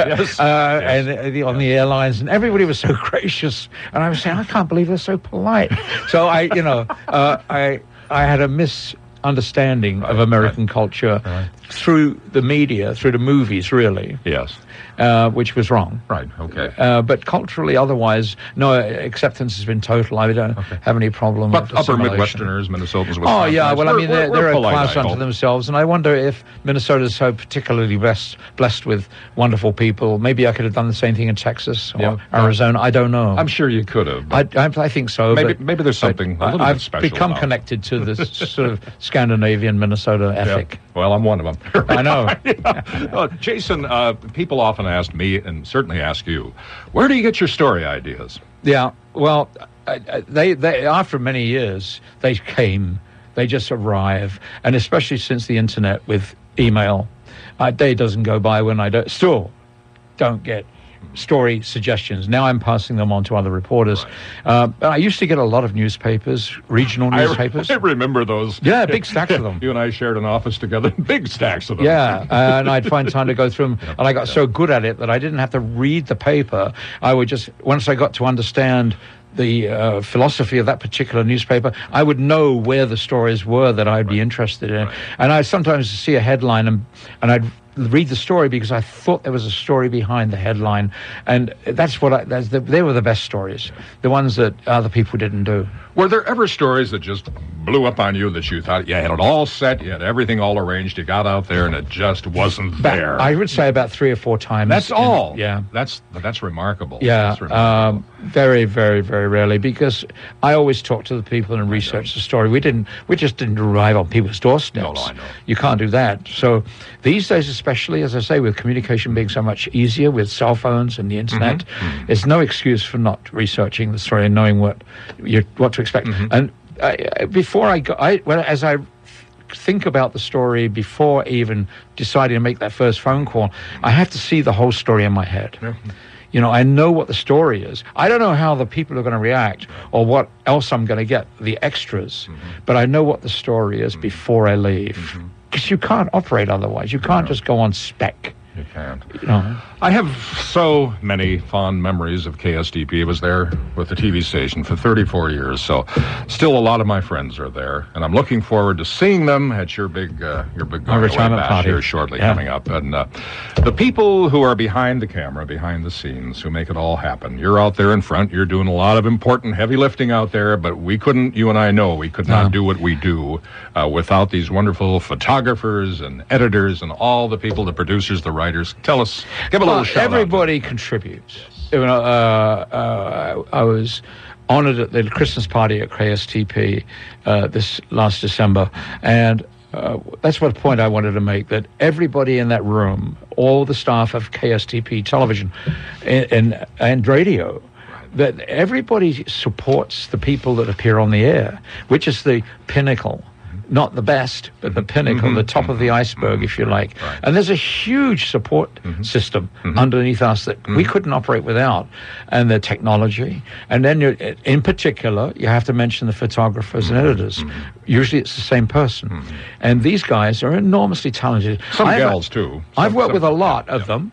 and on the airlines, and everybody was so gracious, and I was saying, I can't believe they're so polite. So I had a misunderstanding of American culture through the media, through the movies, really. Yes. Which was wrong. Right, okay. But culturally, otherwise, no, acceptance has been total. I don't have any problem with But upper Midwesterners, Minnesotans, Wisconsin. Oh, yeah, well, they're a class unto themselves, and I wonder if Minnesota is so particularly blessed with wonderful people. Maybe I could have done the same thing in Texas or Arizona. I don't know. I'm sure you could have. I think so. Maybe there's something a little bit special. I've become connected to this sort of Scandinavian Minnesota ethic. Well, I'm one of them. I know. Well, Jason, people often ask me, and certainly ask you, where do you get your story ideas? Yeah, well, they after many years, they just arrive, and especially since the internet with email, a day doesn't go by when I don't get story suggestions. Now I'm passing them on to other reporters. But I used to get a lot of newspapers, regional newspapers. I remember those. Yeah, big stacks of them. You and I shared an office together, big stacks of them. Yeah, and I'd find time to go through them. And I got so good at it that I didn't have to read the paper. I would just, once I got to understand the philosophy of that particular newspaper, I would know where the stories were that I'd be interested in. And I'd sometimes see a headline and I'd read the story because I thought there was a story behind the headline, and they were the best stories, the ones that other people didn't do. Were there ever stories that just blew up on you that you thought you had it all set, you had everything all arranged, you got out there and it just wasn't there? I would say about 3 or 4 times. That's all. Yeah. That's remarkable. Yeah. That's remarkable. Very, very, very rarely, because I always talk to the people and research the story. We just didn't arrive on people's doorsteps. No, I know. You can't do that. So these days, especially, as I say, with communication being so much easier with cell phones and the internet, there's no excuse for not researching the story and knowing what to expect. And as I think about the story before even deciding to make that first phone call, I have to see the whole story in my head. You know, I know what the story is. I don't know how the people are going to react or what else I'm going to get, the extras, but I know what the story is before I leave. Because you can't operate otherwise. You can't just go on spec. You can't. You know. I have so many fond memories of KSTP. I was there with the TV station for 34 years, so still a lot of my friends are there, and I'm looking forward to seeing them at your big retirement party here shortly coming up. And the people who are behind the camera, behind the scenes, who make it all happen. You're out there in front. You're doing a lot of important, heavy lifting out there, but you and I know we could not do what we do without these wonderful photographers and editors and all the people, the producers, the writers. Give a little shout out. Everybody contributes. You know, I was honored at the Christmas party at KSTP this last December, and that's what point I wanted to make, everybody in that room, all the staff of KSTP television and radio, that everybody supports the people that appear on the air, which is the pinnacle. Not the best, but the pinnacle, the top of the iceberg, if you like. Right. And there's a huge support system underneath us that we couldn't operate without. And the technology. And then, in particular, you have to mention the photographers and editors. Usually it's the same person. And these guys are enormously talented. Some gals, too. I've worked with a lot of them.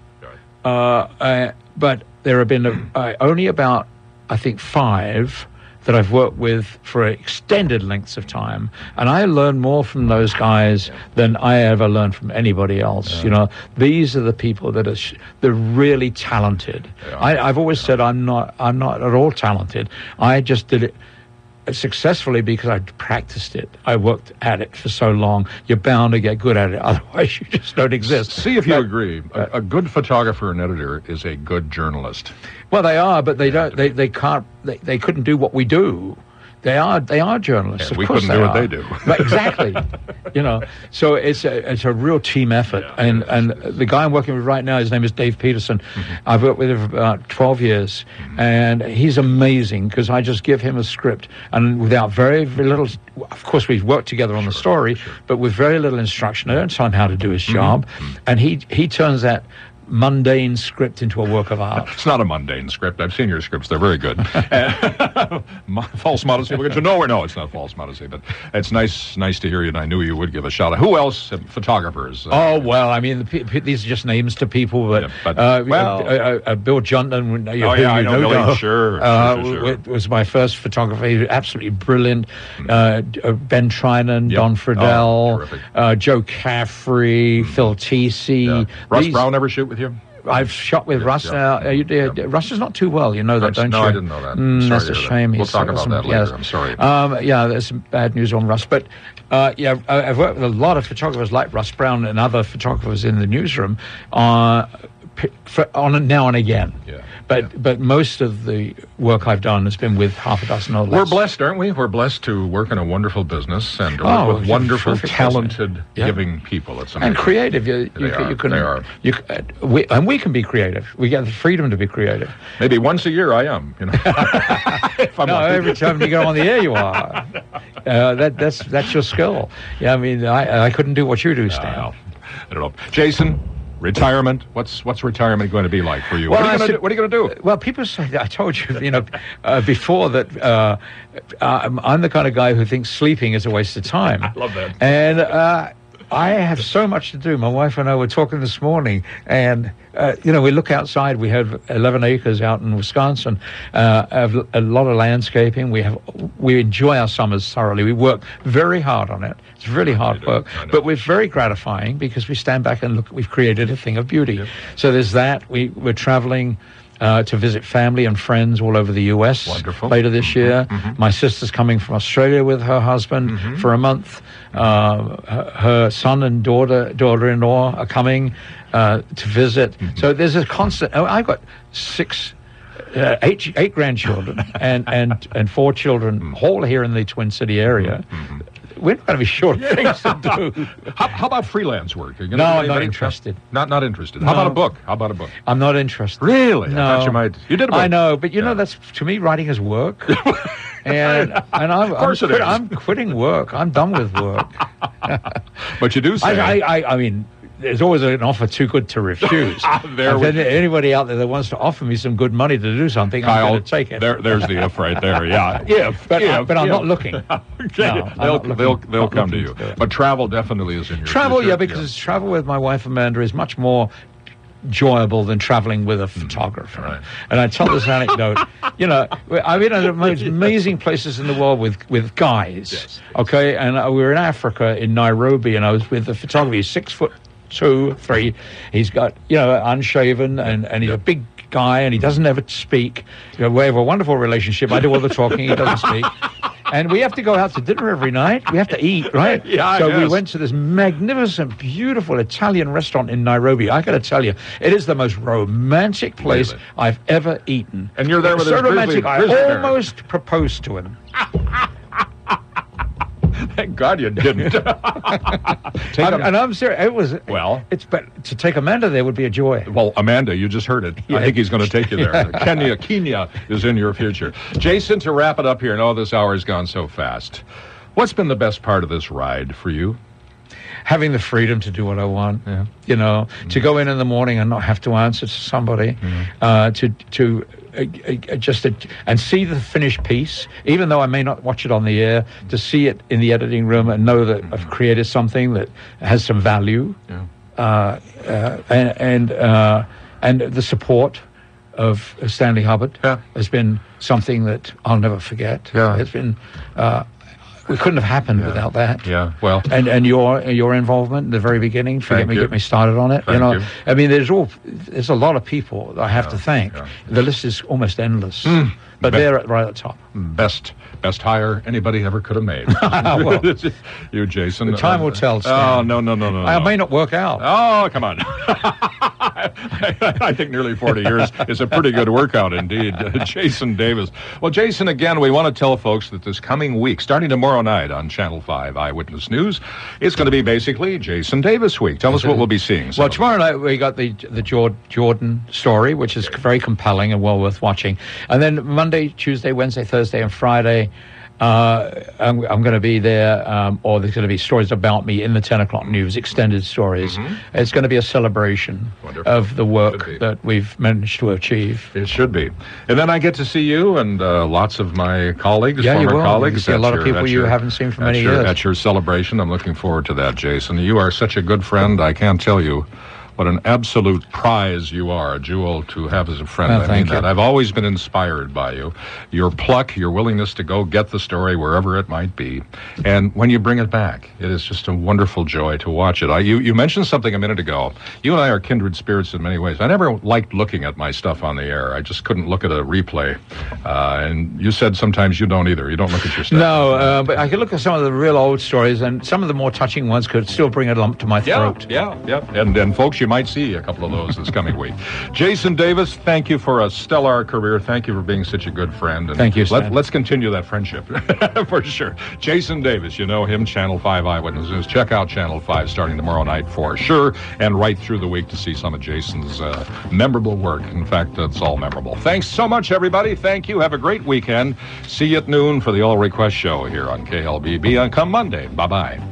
But there have been only about, I think, 5 that I've worked with for extended lengths of time, and I learn more from those guys than I ever learned from anybody else. You know, these are the people that they're really talented. I've always said I'm not at all talented. I just did it successfully because I practiced it. I worked at it for so long. You're bound to get good at it, otherwise you just don't exist. See if you agree. A good photographer and editor is a good journalist. Well, they are, but they don't. They can't. They couldn't do what we do. They are journalists. Yeah, of we course couldn't do what they do. But exactly. You know, so it's a real team effort. And the guy I'm working with right now, his name is Dave Peterson. I've worked with him for about 12 years, and he's amazing because I just give him a script, and without very little. Of course, we've worked together on the story, but with very little instruction, I don't tell him how to do his job, and he turns that mundane script into a work of art. It's not a mundane script. I've seen your scripts. They're very good. False modesty. No, it's not false modesty, but it's nice to hear you, and I knew you would give a shout out. Who else? Photographers. Well, I mean, these are just names to people, but Bill Junton. I know Billy. Sure. It was my first photographer. He was absolutely brilliant. Ben Trinan, Don Friedel, Joe Caffrey, Phil Teesey. Russ Brown ever shoot with you? I've shot with Russ now. Russ is not too well, you know that, don't you? No, I didn't know that. That's a shame. We'll talk about that later. Yes. I'm sorry. There's some bad news on Russ. But, I've worked with a lot of photographers like Russ Brown and other photographers in the newsroom on now and again. But most of the work I've done has been with half a dozen or less. We're blessed, aren't we? We're blessed to work in a wonderful business and work with wonderful, talented, giving people. It's amazing. And creative. We can be creative. We get the freedom to be creative. Maybe once a year I am. You know. Every time you go on the air, you are. That's your skill. Yeah, I mean, I couldn't do what you do, Stan. I don't know, Jason. Retirement. What's retirement going to be like for you? What are you going to do? Well, people say, I told you, before that I'm the kind of guy who thinks sleeping is a waste of time. I love that. And I have so much to do. My wife and I were talking this morning, and we look outside. We have 11 acres out in Wisconsin, have a lot of landscaping. We enjoy our summers thoroughly. We work very hard on it. It's really hard work, but we're very gratifying because we stand back and look. We've created a thing of beauty. Yep. So there's that. We're traveling to visit family and friends all over the U.S. Wonderful. Later this year. My sister's coming from Australia with her husband for a month. Her son and daughter-in-law are coming to visit. So there's a constant. I've got eight grandchildren and 4 children, all here in the Twin City area. We're not going to be short of things to do. How about freelance work? No, I'm not interested. Not interested. How about a book? I'm not interested. Really? No. I thought you might. You did a book. I know, but that's, to me, writing is work. And I'm quitting work. I'm done with work. But you do say. I mean, there's always an offer too good to refuse. Anybody out there that wants to offer me some good money to do something, Kyle, I'm going to take it. There's the if right there. Yeah. But I'm not looking. They'll come to you. But travel definitely is in your future. Because travel with my wife Amanda is much more enjoyable than traveling with a photographer. Right. And I tell this anecdote. I've been at the most amazing places in the world with guys. Yes. Okay, and we were in Africa in Nairobi, and I was with the photographer. He's 6'2", 3". He's got unshaven, and he's a big guy, and he doesn't ever speak. We have a wonderful relationship. I do all the talking. He doesn't speak. And we have to go out to dinner every night. We have to eat, right? Yeah, so we went to this magnificent, beautiful Italian restaurant in Nairobi. I got to tell you, it is the most romantic place I've ever eaten. And you're there with so his romantic. grizzly I bear. almost proposed to him. Thank God you didn't. And I'm serious. But to take Amanda there would be a joy. Well, Amanda, you just heard it. Yeah. I think he's going to take you there. Kenya is in your future. Jason, to wrap it up here, and this hour has gone so fast. What's been the best part of this ride for you? Having the freedom to do what I want. Yeah. To go in the morning and not have to answer to somebody. And see the finished piece, even though I may not watch it on the air, to see it in the editing room and know that I've created something that has some value, and the support of Stanley Hubbard has been something that I'll never forget. It's been. We couldn't have happened without that. Yeah, well, and your involvement in the very beginning. Get me started on it. Thank you. I mean, there's a lot of people that I have to thank. Yeah. The list is almost endless, but they're right at the top. Best hire anybody ever could have made. Well, you, Jason. The time will tell. Stan. Oh no! I may not work out. Oh, come on. I think nearly 40 years is a pretty good workout indeed. Jason Davis. Well, Jason, again, we want to tell folks that this coming week, starting tomorrow night on Channel 5 Eyewitness News, it's going to be basically Jason Davis Week. Tell us what we'll be seeing. Well, tomorrow night we got the Jordan story, which is very compelling and well worth watching. And then Monday, Tuesday, Wednesday, Thursday, and Friday, I'm going to be there, or there's going to be stories about me in the 10 o'clock news, extended stories. It's going to be a celebration of the work that we've managed to achieve. It should be. And then I get to see you and lots of my colleagues, former colleagues. You see a lot of people you haven't seen for many years. At your celebration. I'm looking forward to that, Jason. You are such a good friend. I can't tell you what an absolute prize you are, a jewel to have as a friend. I mean that. I've always been inspired by you. Your pluck, your willingness to go get the story wherever it might be. And when you bring it back, it is just a wonderful joy to watch it. You mentioned something a minute ago. You and I are kindred spirits in many ways. I never liked looking at my stuff on the air. I just couldn't look at a replay. And you said sometimes you don't either. You don't look at your stuff. No, but I could look at some of the real old stories, and some of the more touching ones could still bring a lump to my throat. Yeah. And folks, you might see a couple of those this coming week. Jason Davis, thank you for a stellar career. Thank you for being such a good friend. And thank you, Stan. Let's continue that friendship for sure. Jason Davis, you know him, Channel 5 Eyewitness News. Check out Channel 5 starting tomorrow night for sure, and right through the week to see some of Jason's memorable work. In fact, it's all memorable. Thanks so much, everybody. Thank you. Have a great weekend. See you at noon for the All Request Show here on KLBB on come Monday. Bye-bye.